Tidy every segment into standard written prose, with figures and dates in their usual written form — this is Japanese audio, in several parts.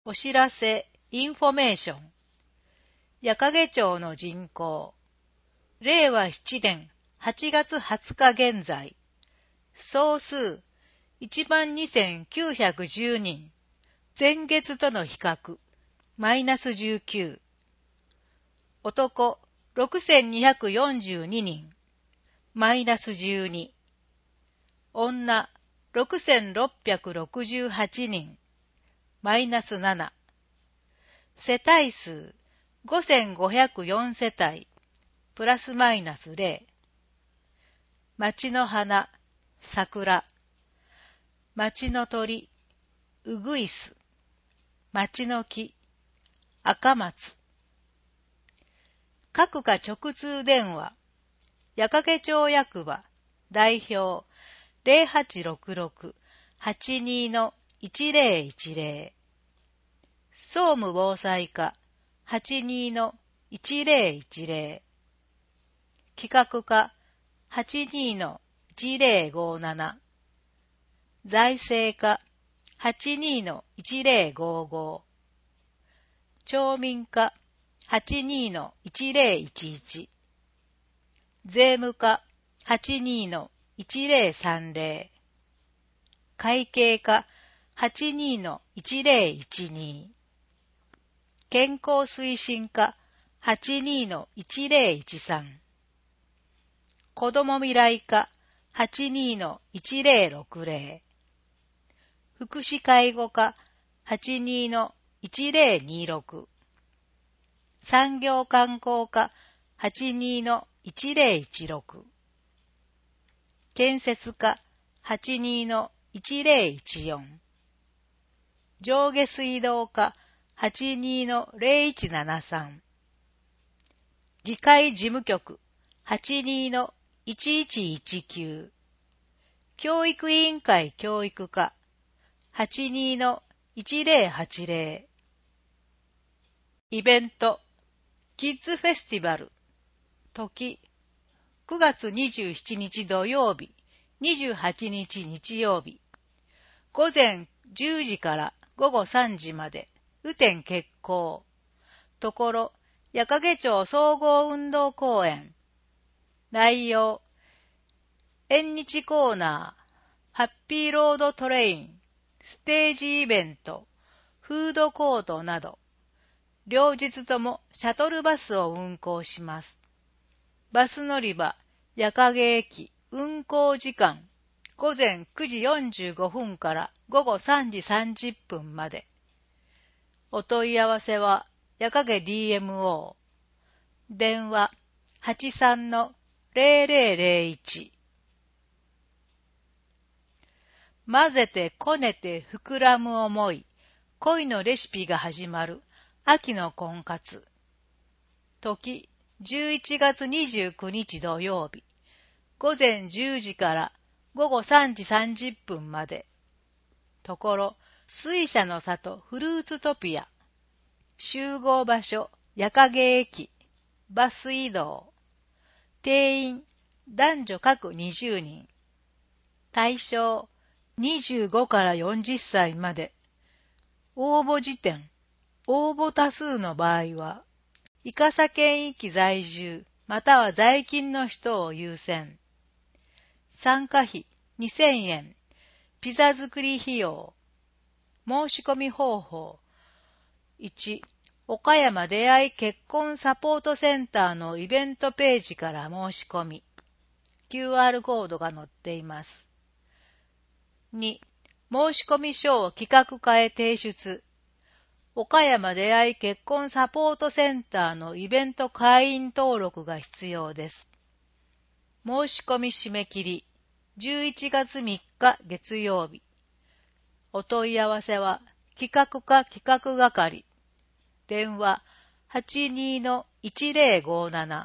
お知らせ、インフォメーション。矢掛町の人口。令和7年8月20日現在。総数、12,910人。前月との比較、マイナス19。男、6,242人。マイナス12。女、6,668人。マイナス7。世帯数、5,504世帯、プラスマイナス0。町の花、桜。町の鳥、うぐいす。町の木、赤松。各課直通電話、矢掛町役場、代表、0866-82-1010。総務防災課 82-1010。企画課 82-1057。財政課 82-1055。町民課 82-1011。税務課 82-1030。会計課 82-1012。健康推進課 82-1013。子ども未来課 82-1060。福祉介護課 82-1026。産業観光課 82-1016。建設課 82-1014。上下水道課 82-0173。議会事務局 82-1119。教育委員会教育課 82-1080。イベント、キッズフェスティバル、時、9月27日土曜日、28日日曜日、午前10時から午後3時まで、雨天決行。ところ、矢掛町総合運動公園。内容、縁日コーナー、ハッピーロードトレイン、ステージイベント、フードコートなど、両日ともシャトルバスを運行します。バス乗り場、矢掛駅、運行時間、午前9時45分から午後3時30分まで。お問い合わせは、矢掛 DMO。電話、83-0001。混ぜてこねて膨らむ思い、恋のレシピが始まる、秋の婚活。時、11月29日土曜日、午前10時から午後3時30分まで。ところ、水車の里フルーツトピア。集合場所、矢掛駅。バス移動。定員、男女各20人。対象、25から40歳まで。応募時点、応募多数の場合は、伊笠県域在住または在勤の人を優先。参加費2000円。ピザ作り費用。申し込み方法。1、岡山出会い結婚サポートセンターのイベントページから申し込み。QR コードが載っています。2、申し込み書を企画課へ提出。岡山出会い結婚サポートセンターのイベント会員登録が必要です。申し込み締め切り、11月3日月曜日。お問い合わせは、企画課企画係。電話、82-1057。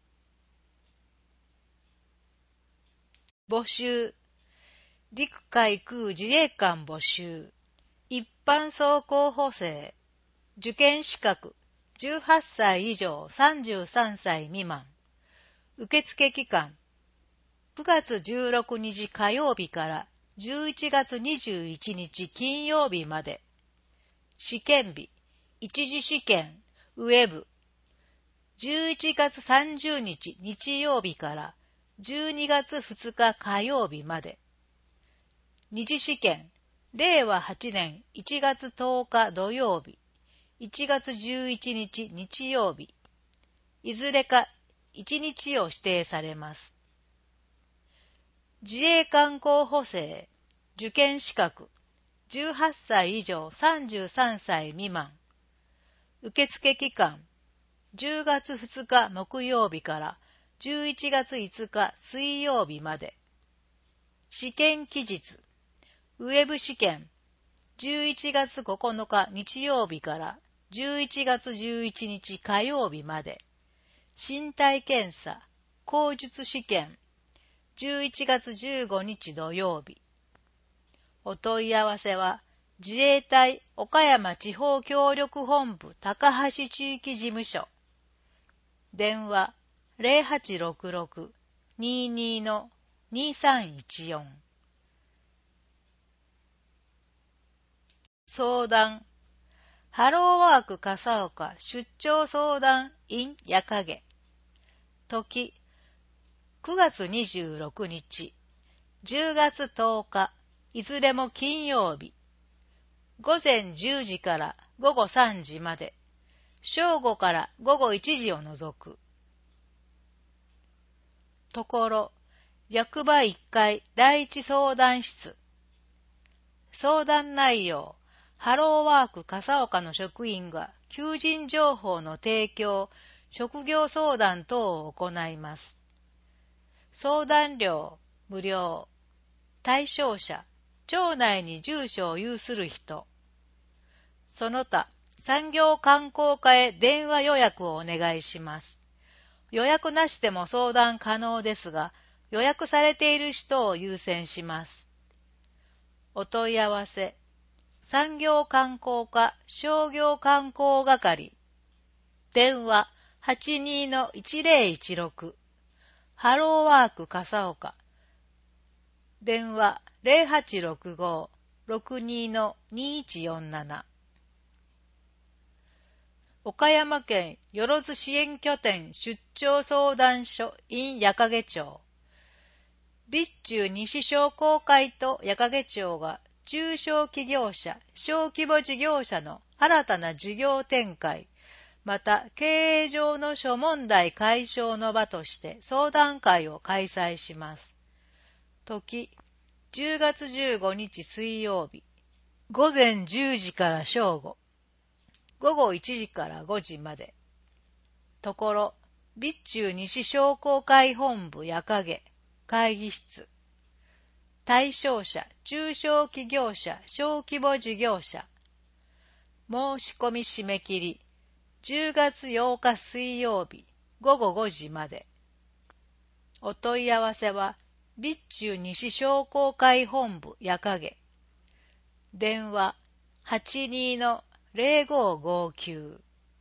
募集。陸海空自衛官募集。一般総候補生。受験資格。18歳以上33歳未満。受付期間。9月16日火曜日から11月21日金曜日まで。 試験日、一次試験、ウェブ。11月30日日曜日から12月2日火曜日まで。二次試験、令和8年1月10日土曜日、1月11日日曜日。いずれか1日を指定されます。自衛官候補生、受験資格、18歳以上33歳未満。受付期間、10月2日木曜日から11月5日水曜日まで。試験期日、ウェブ試験、11月9日日曜日から11月11日火曜日まで。身体検査、口述試験、11月15日土曜日。お問い合わせは、自衛隊岡山地方協力本部高橋地域事務所。電話0866-22-2314。相談、ハローワーク笠岡出張相談 in 矢影。時、9月26日、10月10日、いずれも金曜日。午前10時から午後3時まで。正午から午後1時を除く。ところ、役場1階第一相談室。相談内容、ハローワーク笠岡の職員が求人情報の提供、職業相談等を行います。相談料、無料。対象者、町内に住所を有する人。その他、産業観光課へ電話予約をお願いします。予約なしでも相談可能ですが、予約されている人を優先します。お問い合わせ、産業観光課商業観光係。電話82-1016。ハローワーク笠岡。電話0865-62-2147。岡山県よろず支援拠点出張相談所 in 矢掛町。備中西商工会と矢掛町が中小企業者、小規模事業者の新たな事業展開、また経営上の諸問題解消の場として相談会を開催します。時、10月15日水曜日、午前10時から正午、午後1時から5時まで。ところ、備中西商工会本部矢掛会議室。対象者、中小企業者、小規模事業者。申し込み締め切り、10月8日水曜日、午後5時まで。お問い合わせは、備中西商工会本部矢掛。電話82-0559。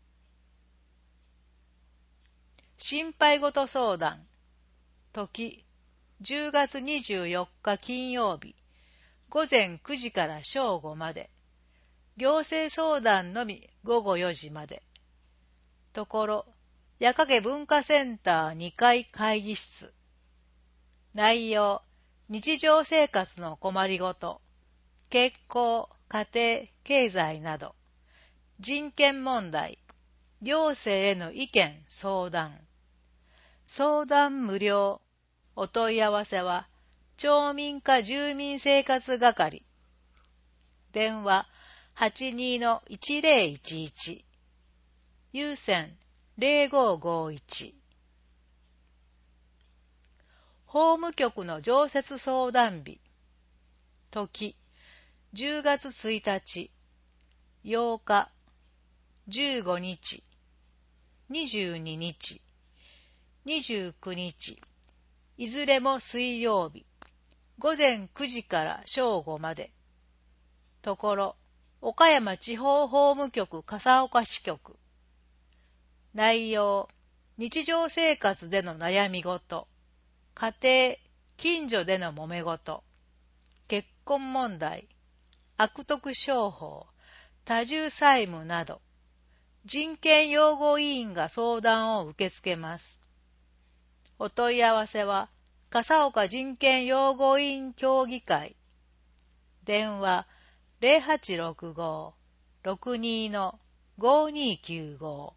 心配事相談。時、10月24日金曜日、午前9時から正午まで。行政相談のみ午後4時まで。ところ、矢掛文化センター2階会議室。内容、日常生活の困りごと、結婚、家庭、経済など、人権問題、行政への意見、相談。相談無料。お問い合わせは、町民課住民生活係。電話82-1011。有線0551。法務局の常設相談日。時、10月1日、8日、15日、22日、29日、いずれも水曜日、午前9時から正午まで。ところ、岡山地方法務局笠岡支局。内容、日常生活での悩み事、家庭、近所での揉め事、結婚問題、悪徳商法、 多重債務など、人権擁護委員が相談を受け付けます。お問い合わせは、笠岡人権擁護委員協議会。電話0865-62-5295。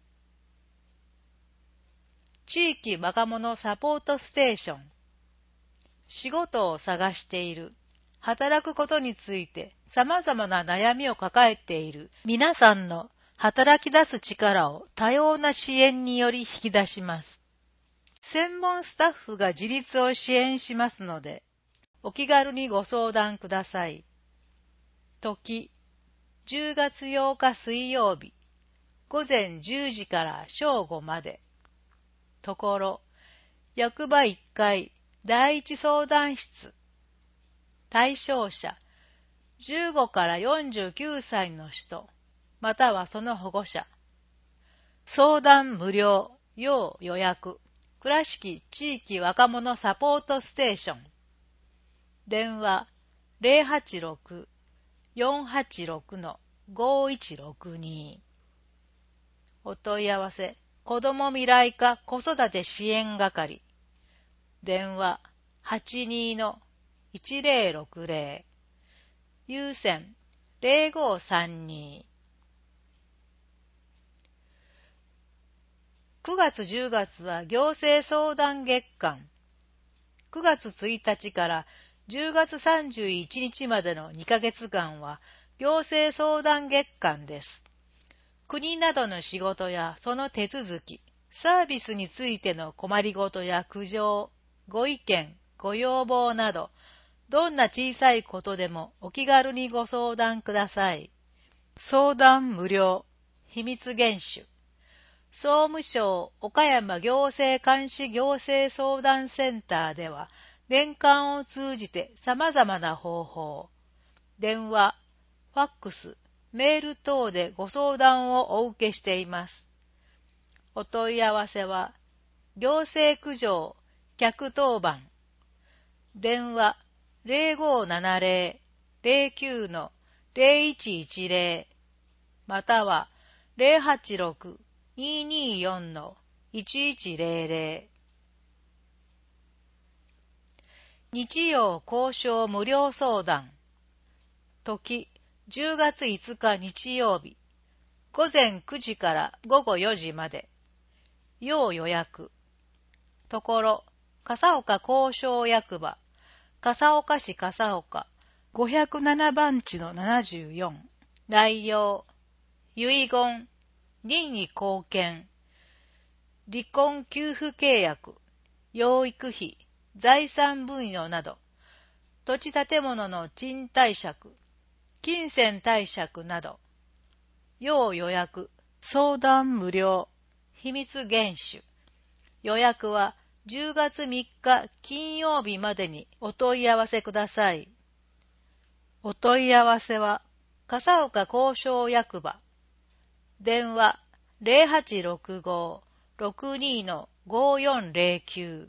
地域若者サポートステーション。仕事を探している、働くことについて様々な悩みを抱えている皆さんの働き出す力を多様な支援により引き出します。専門スタッフが自立を支援しますので、お気軽にご相談ください。時、10月8日水曜日、午前10時から正午まで。ところ、役場1階第一相談室。対象者、15から49歳の人、またはその保護者。相談無料、要予約。倉敷地域若者サポートステーション。電話086-486-5162。お問い合わせ、子ども未来課子育て支援係。電話82-1060。有線0532。9月10月は行政相談月間。9月1日から10月31日までの2ヶ月間は行政相談月間です。国などの仕事やその手続き、サービスについての困りごとや苦情、ご意見、ご要望など、どんな小さいことでもお気軽にご相談ください。相談無料、秘密厳守。総務省岡山行政監視行政相談センターでは、年間を通じて様々な方法、電話、ファックス、メール等でご相談をお受けしています。お問い合わせは、行政苦情、110番、電話0570-09-0110、または086-224-1100。日曜交渉無料相談。時、10月5日日曜日、午前9時から午後4時まで。要予約。ところ、笠岡交渉役場、笠岡市笠岡、507番地の74。内容、遺言、任意後見、離婚給付契約、養育費、財産分与など、土地建物の賃貸借、金銭貸借など、要予約、相談無料、秘密厳守。予約は10月3日金曜日までにお問い合わせください。お問い合わせは、笠岡交渉役場。電話0865-62-5409。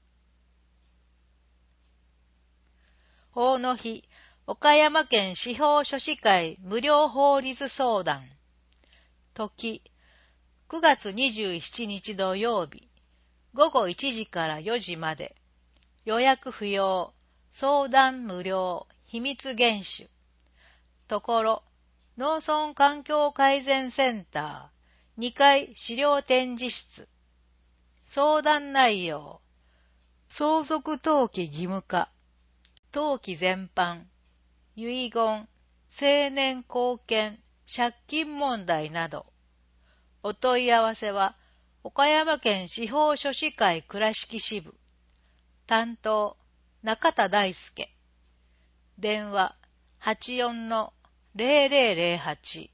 法の日、岡山県司法書士会無料法律相談。時、9月27日土曜日、午後1時から4時まで。予約不要、相談無料、秘密厳守。ところ、農村環境改善センター、2階資料展示室。相談内容、相続登記義務化、登記全般、遺言、成年後見、借金問題など。お問い合わせは、岡山県司法書士会倉敷支部。担当、中田大輔。電話、84-0008。